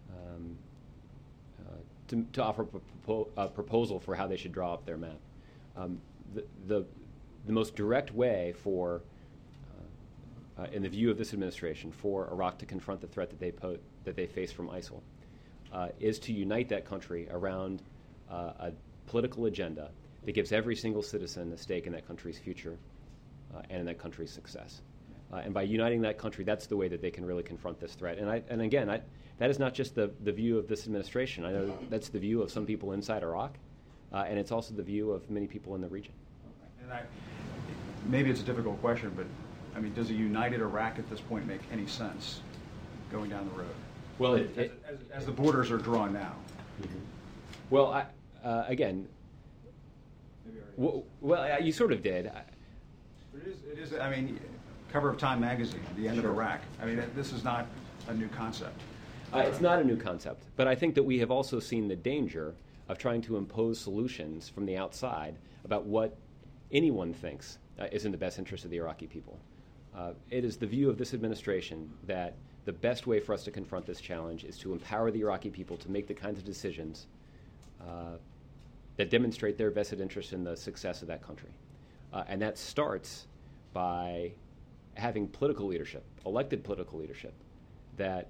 offer a proposal for how they should draw up their map. The most direct way for, in the view of this administration, for Iraq to confront the threat that they face from ISIL is to unite that country around a political agenda that gives every single citizen a stake in that country's future and in that country's success. And by uniting that country, that's the way that they can really confront this threat. And again, that is not just the view of this administration. I know that's the view of some people inside Iraq, and it's also the view of many people in the region. And maybe it's a difficult question, but I mean, does a united Iraq at this point make any sense going down the road? Well, as the borders are drawn now. Mm-hmm. Well, again, you sort of did. It is. I mean, cover of Time magazine, the end of Iraq. I mean, this is not a new concept. It's not a new concept, but I think that we have also seen the danger of trying to impose solutions from the outside about what anyone thinks is in the best interest of the Iraqi people. It is the view of this administration that the best way for us to confront this challenge is to empower the Iraqi people to make the kinds of decisions that demonstrate their vested interest in the success of that country. And that starts by having political leadership, elected political leadership, that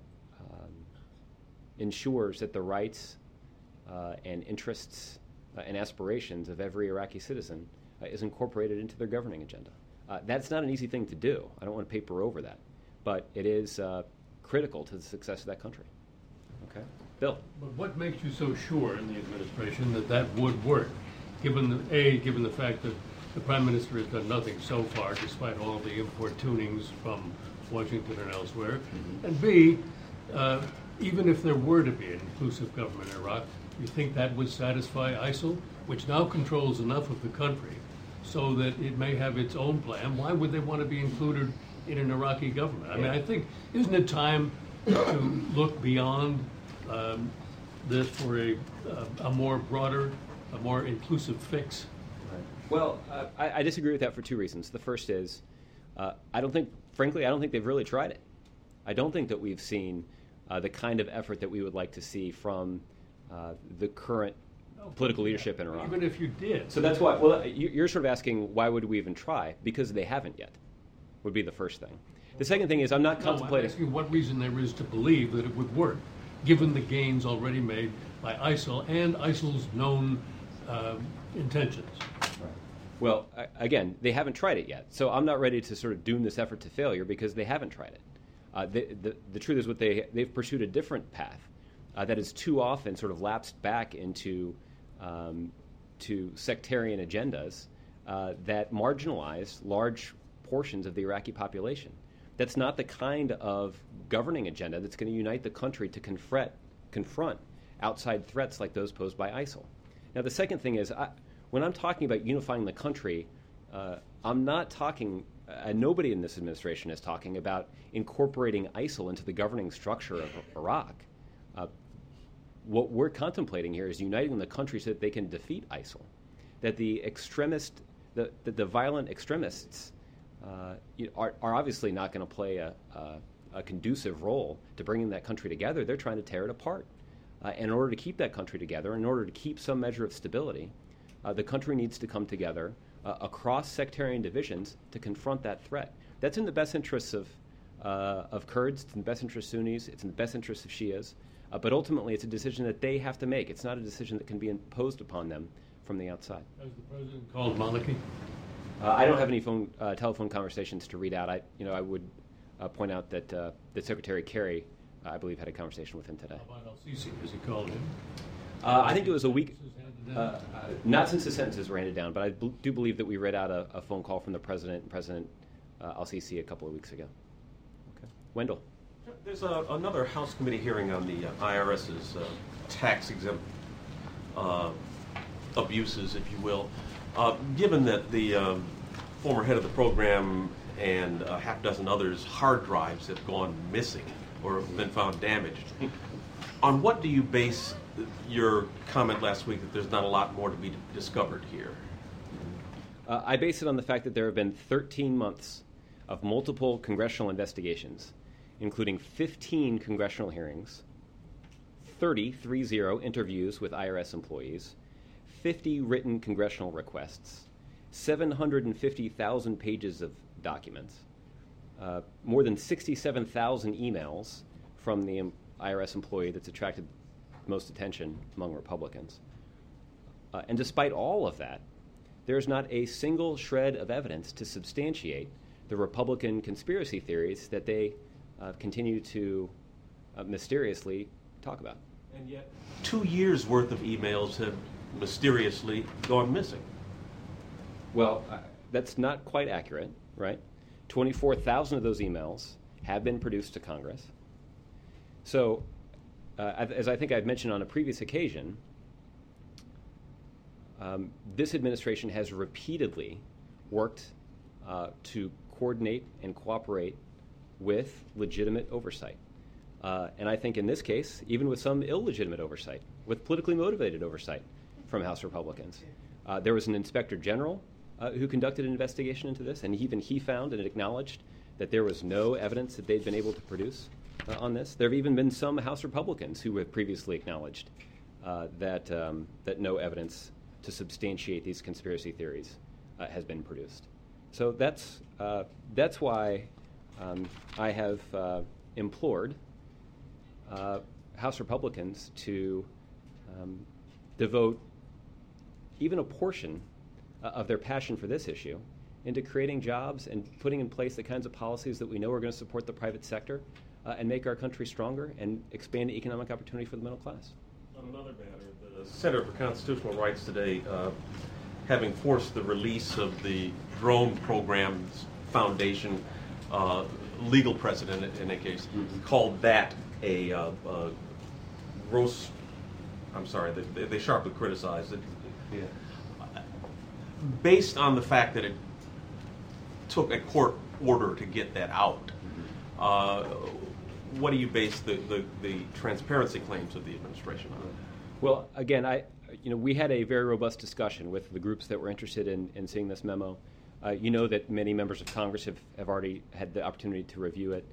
ensures that the rights and interests and aspirations of every Iraqi citizen is incorporated into their governing agenda. That's not an easy thing to do. I don't want to paper over that. But it is critical to the success of that country. Okay? Bill? But what makes you so sure in the administration that that would work, given the fact that the Prime Minister has done nothing so far, despite all the importunings from Washington and elsewhere, and B, even if there were to be an inclusive government in Iraq, you think that would satisfy ISIL, which now controls enough of the country so that it may have its own plan? Why would they want to be included in an Iraqi government? I mean, I think, isn't it time to look beyond this for a more broader, a more inclusive fix? Well, I disagree with that for two reasons. The first is, I don't think they've really tried it. I don't think that we've seen the kind of effort that we would like to see from the current political leadership in Iraq. Even if you did. So that's why, well, you're sort of asking, why would we even try? Because they haven't yet, would be the first thing. The second thing is, I'm not contemplating... I'm asking what reason there is to believe that it would work, given the gains already made by ISIL and ISIL's known intentions. Right. Well, again, they haven't tried it yet. So I'm not ready to sort of doom this effort to failure because they haven't tried it. The truth is they've pursued a different path that has too often sort of lapsed back into to sectarian agendas that marginalize large portions of the Iraqi population. That's not the kind of governing agenda that's going to unite the country to confront outside threats like those posed by ISIL. Now, the second thing is, when I'm talking about unifying the country, I'm not talking, nobody in this administration is talking about incorporating ISIL into the governing structure of Iraq. What we're contemplating here is uniting the country so that they can defeat ISIL, that the violent extremists are obviously not going to play a conducive role to bringing that country together. They're trying to tear it apart. In order to keep that country together, in order to keep some measure of stability, the country needs to come together across sectarian divisions to confront that threat. That's in the best interests of Kurds, it's in the best interests of Sunnis, it's in the best interests of Shias, but ultimately it's a decision that they have to make. It's not a decision that can be imposed upon them from the outside. Has the president called Maliki? I don't have any telephone conversations to read out. I would point out that Secretary Kerry, I believe, had a conversation with him today. How about El-Sisi? Has he called him? I think it was a week. Not since the sentences were handed down, but I do believe that we read out a phone call from the President Al-Sisi a couple of weeks ago. Okay. Wendell. There's another House committee hearing on the IRS's tax-exempt abuses, if you will. Given that the former head of the program and a half dozen others' hard drives have gone missing or have been found damaged, on what do you base your comment last week that there's not a lot more to be discovered here? I base it on the fact that there have been 13 months of multiple congressional investigations, including 15 congressional hearings, 30 interviews with IRS employees, 50 written congressional requests, 750,000 pages of documents, more than 67,000 emails from the IRS employee that's attracted most attention among Republicans. And despite all of that, there's not a single shred of evidence to substantiate the Republican conspiracy theories that they continue to mysteriously talk about. And yet 2 years' worth of emails have mysteriously gone missing. Well, that's not quite accurate, right? 24,000 of those emails have been produced to Congress. So, as I think I've mentioned on a previous occasion, this administration has repeatedly worked to coordinate and cooperate with legitimate oversight. And I think in this case, even with some illegitimate oversight, with politically motivated oversight from House Republicans. There was an inspector general who conducted an investigation into this, and even he found and acknowledged that there was no evidence that they'd been able to produce on this. There have even been some House Republicans who have previously acknowledged that no evidence to substantiate these conspiracy theories has been produced. So that's why I have implored House Republicans to devote even a portion of their passion for this issue into creating jobs and putting in place the kinds of policies that we know are going to support the private sector and make our country stronger and expand economic opportunity for the middle class. On another matter, the Center for Constitutional Rights today, having forced the release of the drone program's foundation, legal precedent in a case, called that a gross, I'm sorry, they sharply criticized it. Yeah. Based on the fact that it took a court order to get that out, what do you base the transparency claims of the administration on? Well, again, we had a very robust discussion with the groups that were interested in seeing this memo. You know that many members of Congress have already had the opportunity to review it.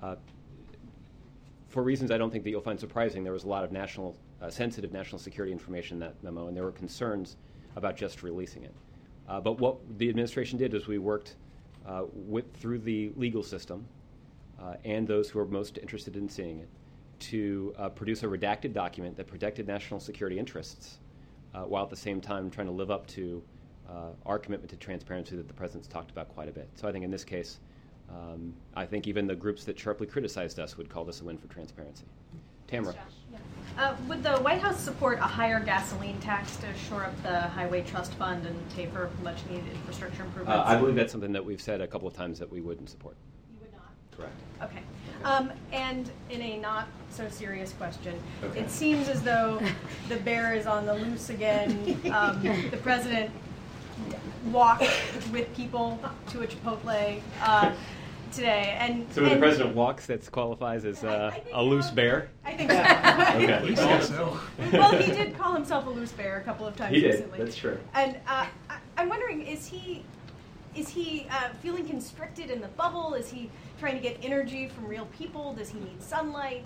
For reasons I don't think that you'll find surprising, there was a lot of sensitive national security information in that memo, and there were concerns about just releasing it. But what the administration did is we worked through the legal system and those who are most interested in seeing it to produce a redacted document that protected national security interests while at the same time trying to live up to our commitment to transparency that the President's talked about quite a bit. So I think in this case, I think even the groups that sharply criticized us would call this a win for transparency. Tamara. Would the White House support a higher gasoline tax to shore up the Highway Trust Fund and pay for much-needed infrastructure improvements? I believe that's something that we've said a couple of times that we wouldn't support. You would not? Correct. Okay. And in a not-so-serious question, it seems as though the bear is on the loose again. The President walked with people to a Chipotle today, and so when the President walks, that qualifies as a loose bear? I think so. Okay. He said so. Well, he did call himself a loose bear a couple of times recently. That's true. And I'm wondering, is he feeling constricted in the bubble? Is he trying to get energy from real people? Does he need sunlight?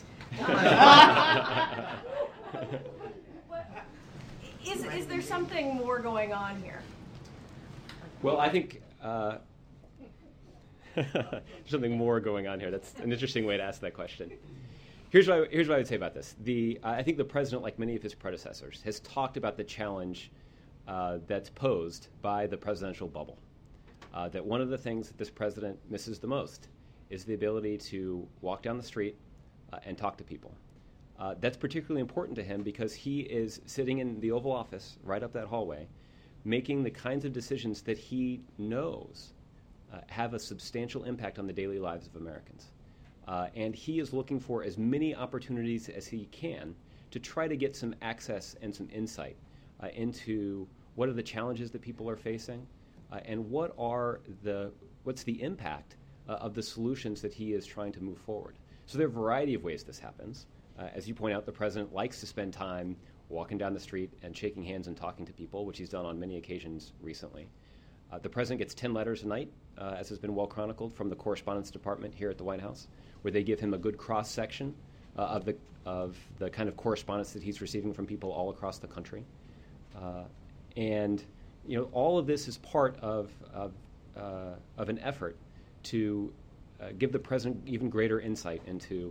Is there something more going on here? Well, I think there's something more going on here. That's an interesting way to ask that question. Here's what I would say about this. I think the President, like many of his predecessors, has talked about the challenge that's posed by the presidential bubble. That one of the things that this President misses the most is the ability to walk down the street and talk to people. That's particularly important to him because he is sitting in the Oval Office right up that hallway, making the kinds of decisions that he knows have a substantial impact on the daily lives of Americans. And he is looking for as many opportunities as he can to try to get some access and some insight into what are the challenges that people are facing and what's the impact of the solutions that he is trying to move forward. So there are a variety of ways this happens. As you point out, the President likes to spend time walking down the street and shaking hands and talking to people, which he's done on many occasions recently. The President gets 10 letters a night, as has been well chronicled, from the Correspondence Department here at the White House, where they give him a good cross-section of the kind of correspondence that he's receiving from people all across the country. And all of this is part of an effort to give the President even greater insight into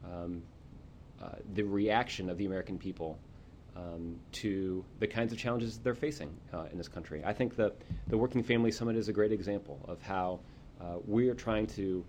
the reaction of the American people to the kinds of challenges they're facing in this country. I think the Working Family Summit is a great example of how we are trying to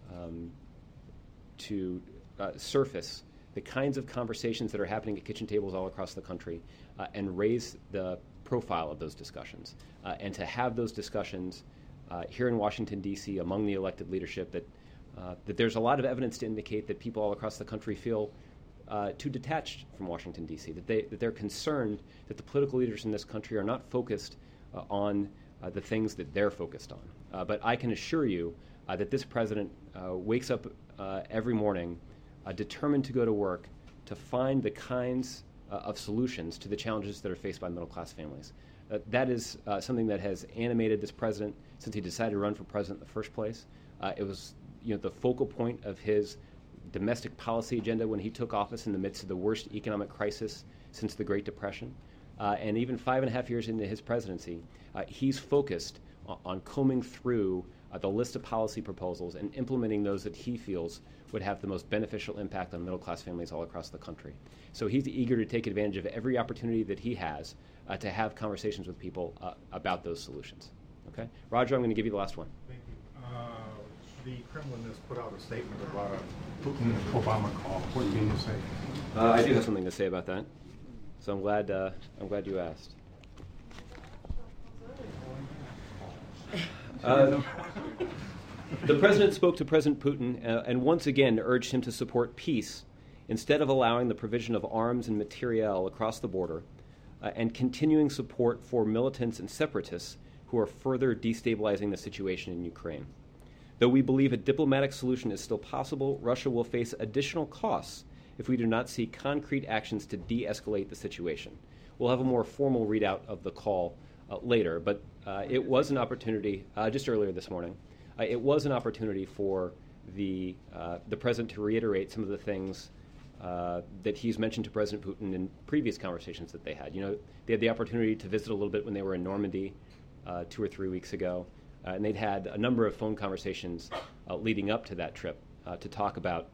surface the kinds of conversations that are happening at kitchen tables all across the country and raise the profile of those discussions. And to have those discussions here in Washington, D.C., among the elected leadership, that there's a lot of evidence to indicate that people all across the country feel too detached from Washington, D.C., that they're concerned that the political leaders in this country are not focused on the things that they're focused on. But I can assure you that this President wakes up every morning determined to go to work to find the kinds of solutions to the challenges that are faced by middle-class families. That is something that has animated this President since he decided to run for President in the first place. It was the focal point of his domestic policy agenda when he took office in the midst of the worst economic crisis since the Great Depression. And even 5.5 years into his presidency, he's focused on combing through the list of policy proposals and implementing those that he feels would have the most beneficial impact on middle-class families all across the country. So he's eager to take advantage of every opportunity that he has to have conversations with people about those solutions. Okay? Roger, I'm going to give you the last one. Thank you. The Kremlin has put out a statement about a Putin-Obama call. What do you say? I do have something to say about that. So I'm glad you asked. The President spoke to President Putin and once again urged him to support peace instead of allowing the provision of arms and materiel across the border and continuing support for militants and separatists who are further destabilizing the situation in Ukraine. Though we believe a diplomatic solution is still possible, Russia will face additional costs if we do not see concrete actions to de-escalate the situation. We'll have a more formal readout of the call later, but it was an opportunity, just earlier this morning, it was an opportunity for the President to reiterate some of the things that he's mentioned to President Putin in previous conversations that they had. You know, they had the opportunity to visit a little bit when they were in Normandy 2 or 3 weeks ago, and they'd had a number of phone conversations leading up to that trip to talk about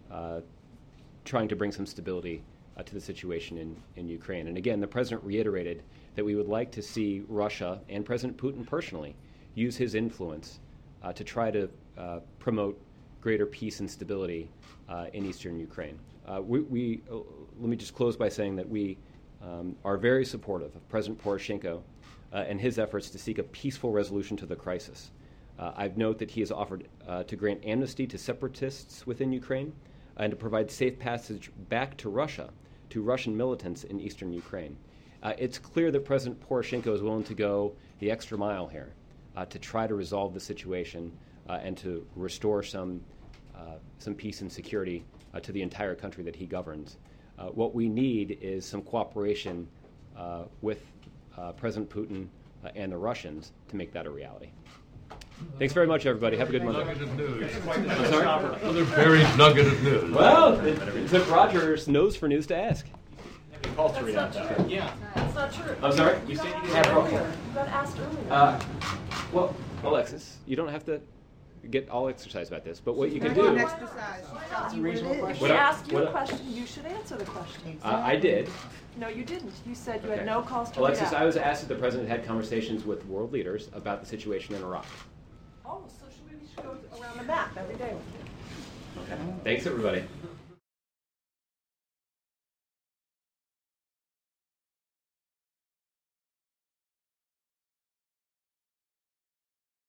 trying to bring some stability to the situation in Ukraine. And again, the President reiterated that we would like to see Russia and President Putin personally use his influence to try to promote greater peace and stability in eastern Ukraine. Let me just close by saying that we are very supportive of President Poroshenko and his efforts to seek a peaceful resolution to the crisis. I've noted that he has offered to grant amnesty to separatists within Ukraine and to provide safe passage back to Russia, to Russian militants in eastern Ukraine. It's clear that President Poroshenko is willing to go the extra mile here to try to resolve the situation and to restore some peace and security to the entire country that he governs. What we need is some cooperation with President Putin and the Russians to make that a reality. Thanks very much, everybody. Have a good Monday. Nugget of news. I'm sorry? Another buried nugget of news. Well, it took Roger's nose for news to ask. That's not true. Yeah. That's not true. I'm sorry? You said you Yeah, did okay. earlier. You got asked earlier. Well, Alexis, you don't have to get all exercise about this, but what you can do... That's a reasonable question. She asked you a question. You should answer the question. I did. No, you didn't. You said you Okay. had no cause to Alexis, react. I was asked if the President had conversations with world leaders about the situation in Iraq. Oh, so we should go around the map every day. Okay. Thanks, everybody.